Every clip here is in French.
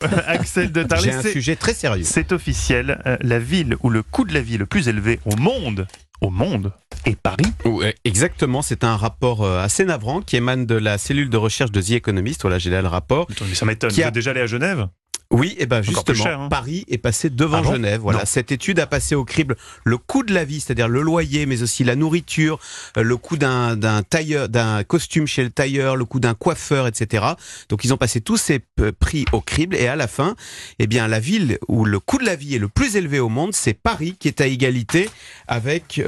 Axel de Tarlet, J'ai un sujet très sérieux. c'est officiel. La ville où le coût de la vie est le plus élevé au monde est Paris. Ouais, exactement, c'est un rapport assez navrant qui émane de la cellule de recherche de The Economist. Voilà, j'ai là le rapport. Mais ça m'étonne. Vous êtes déjà allé à Genève ? Oui, et ben Encore plus justement, cher, hein. Paris est passé devant Genève. Voilà, Non. cette étude a passé au crible le coût de la vie, c'est-à-dire le loyer, mais aussi la nourriture, le coût d'un tailleur, d'un costume chez le tailleur, le coût d'un coiffeur, etc. Donc ils ont passé tous ces prix au crible et à la fin, eh bien la ville où le coût de la vie est le plus élevé au monde, c'est Paris qui est à égalité avec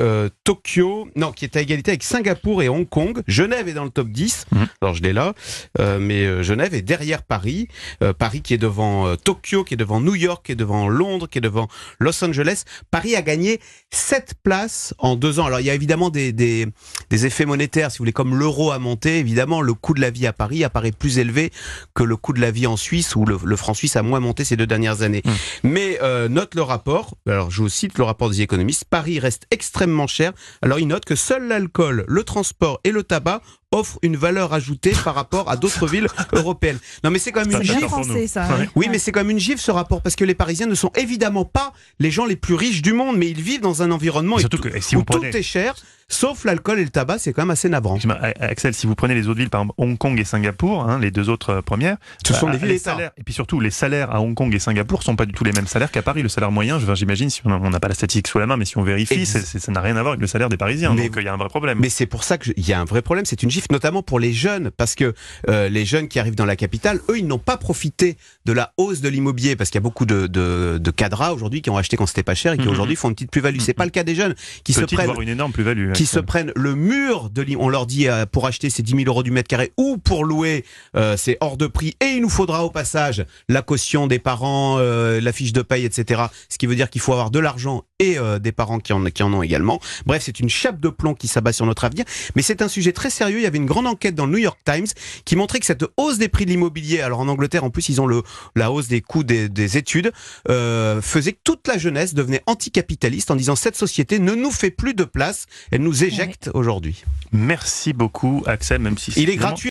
qui est à égalité avec Singapour et Hong Kong. Genève est dans le top 10. Alors je l'ai là, mais Genève est derrière Paris. Paris qui est devant Tokyo, qui est devant New York, qui est devant Londres, qui est devant Los Angeles. Paris a gagné 7 places en 2 ans. Alors il y a évidemment des effets monétaires, si vous voulez, comme l'euro a monté, évidemment le coût de la vie à Paris apparaît plus élevé que le coût de la vie en Suisse, où le franc suisse a moins monté ces 2 dernières années. Mais note le rapport, alors je vous cite le rapport des économistes, Paris reste extrêmement cher. Alors il note que seul l'alcool, le transport et le tabac offrent une valeur ajoutée par rapport à d'autres villes européennes. Non mais c'est quand même une bien gifle. Français, ça. Ouais. Oui, mais c'est quand même une gifle ce rapport, parce que les Parisiens ne sont évidemment pas les gens les plus riches du monde, mais ils vivent dans un environnement Surtout que, si vous où tout prenez- est cher, sauf l'alcool et le tabac, c'est quand même assez navrant. Axel, si vous prenez les autres villes, par exemple Hong Kong et Singapour, les deux autres premières, Ce sont des villes les États. salaires, et puis surtout les salaires à Hong Kong et Singapour sont pas du tout les mêmes salaires qu'à Paris. Le salaire moyen, j'imagine, si on n'a pas la statistique sous la main, mais si on vérifie, ça n'a rien à voir avec le salaire des Parisiens. Mais Donc il y a un vrai problème. Mais c'est pour ça qu'il y a un vrai problème, c'est une gifle, notamment pour les jeunes, parce que les jeunes qui arrivent dans la capitale, eux, ils n'ont pas profité de la hausse de l'immobilier, parce qu'il y a beaucoup de cadras aujourd'hui qui ont acheté quand c'était pas cher et qui aujourd'hui font une petite plus-value. C'est pas le cas des jeunes qui Petite, se prennent voire une énorme plus-value. qui se prennent le mur de l'immobilier. On leur dit pour acheter c'est 10 000 euros du mètre carré ou pour louer c'est hors de prix, et il nous faudra au passage la caution des parents, la fiche de paye, etc. Ce qui veut dire qu'il faut avoir de l'argent et des parents qui en ont également. Bref, c'est une chape de plomb qui s'abat sur notre avenir, mais c'est un sujet très sérieux. Il y avait une grande enquête dans le New York Times qui montrait que cette hausse des prix de l'immobilier, alors en Angleterre en plus ils ont la hausse des coûts des études, faisait que toute la jeunesse devenait anticapitaliste en disant cette société ne nous fait plus de place, elle nous éjecte aujourd'hui. Merci beaucoup Axel, même si Il est gratuit.